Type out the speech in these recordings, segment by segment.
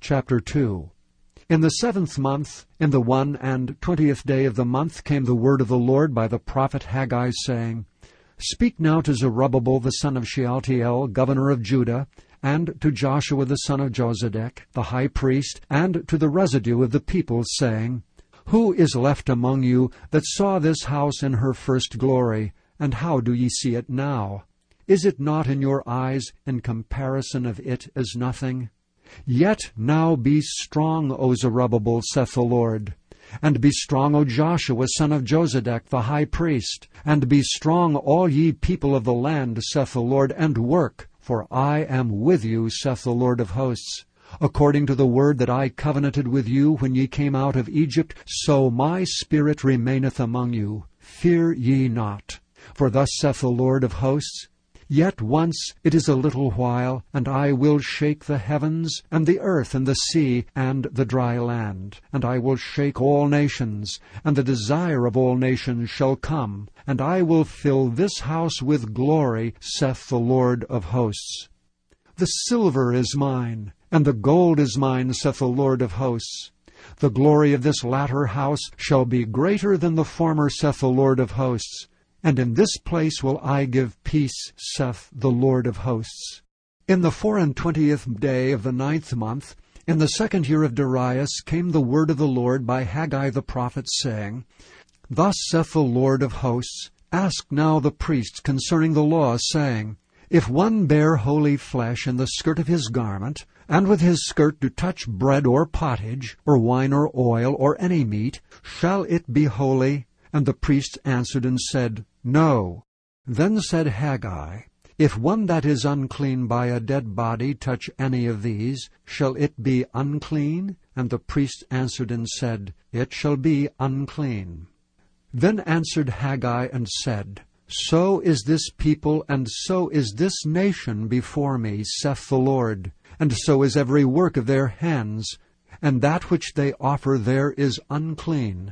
Chapter 2. In the 7th month, in the 21st day of the month, came the word of the Lord by the prophet Haggai, saying, Speak now to Zerubbabel the son of Shealtiel, governor of Judah, and to Joshua the son of Jozadak, the high priest, and to the residue of the people, saying, Who is left among you that saw this house in her first glory, and how do ye see it now? Is it not in your eyes in comparison of it as nothing? Yet now be strong, O Zerubbabel, saith the Lord. And be strong, O Joshua, son of Jozadak, the high priest. And be strong, all ye people of the land, saith the Lord, and work, for I am with you, saith the Lord of hosts. According to the word that I covenanted with you when ye came out of Egypt, so my spirit remaineth among you. Fear ye not. For thus saith the Lord of hosts, Yet once it is a little while, and I will shake the heavens, and the earth, and the sea, and the dry land. And I will shake all nations, and the desire of all nations shall come, and I will fill this house with glory, saith the Lord of hosts. The silver is mine, and the gold is mine, saith the Lord of hosts. The glory of this latter house shall be greater than the former, saith the Lord of hosts. And in this place will I give peace, saith the Lord of hosts. In the 24th day of the 9th month, in the 2nd year of Darius, came the word of the Lord by Haggai the prophet, saying, Thus saith the Lord of hosts, Ask now the priests concerning the law, saying, If one bear holy flesh in the skirt of his garment, and with his skirt do touch bread or pottage, or wine or oil, or any meat, shall it be holy? And the priests answered and said, No. Then said Haggai, If one that is unclean by a dead body touch any of these, shall it be unclean? And the priests answered and said, It shall be unclean. Then answered Haggai and said, So is this people, and so is this nation before me, saith the Lord, and so is every work of their hands, and that which they offer there is unclean.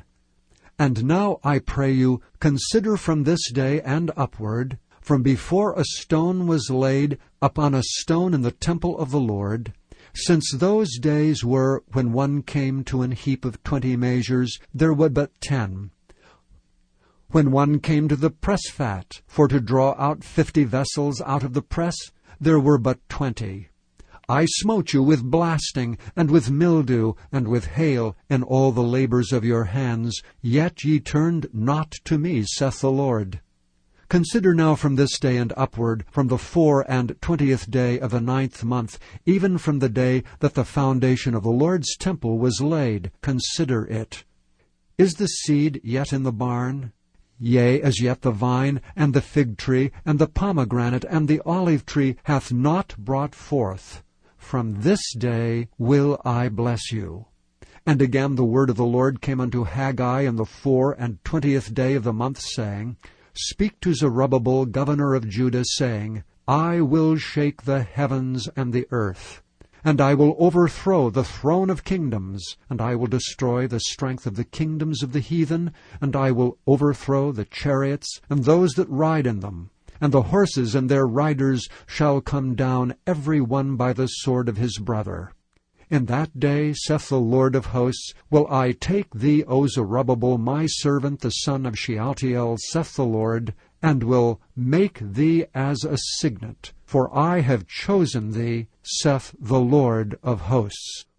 And now, I pray you, consider from this day and upward, from before a stone was laid upon a stone in the temple of the Lord, since those days were when one came to an heap of 20 measures, there were but 10. When one came to the press fat, for to draw out 50 vessels out of the press, there were but 20. I smote you with blasting, and with mildew, and with hail, in all the labors of your hands, yet ye turned not to me, saith the Lord. Consider now from this day and upward, from the 24th day of the 9th month, even from the day that the foundation of the Lord's temple was laid, consider it. Is the seed yet in the barn? Yea, as yet the vine, and the fig tree, and the pomegranate, and the olive tree hath not brought forth. From this day will I bless you. And again the word of the Lord came unto Haggai in the 24th day of the month, saying, Speak to Zerubbabel, governor of Judah, saying, I will shake the heavens and the earth, and I will overthrow the throne of kingdoms, and I will destroy the strength of the kingdoms of the heathen, and I will overthrow the chariots and those that ride in them. And the horses and their riders shall come down, every one by the sword of his brother. In that day, saith the Lord of hosts, will I take thee, O Zerubbabel, my servant, the son of Shealtiel, saith the Lord, and will make thee as a signet, for I have chosen thee, saith the Lord of hosts.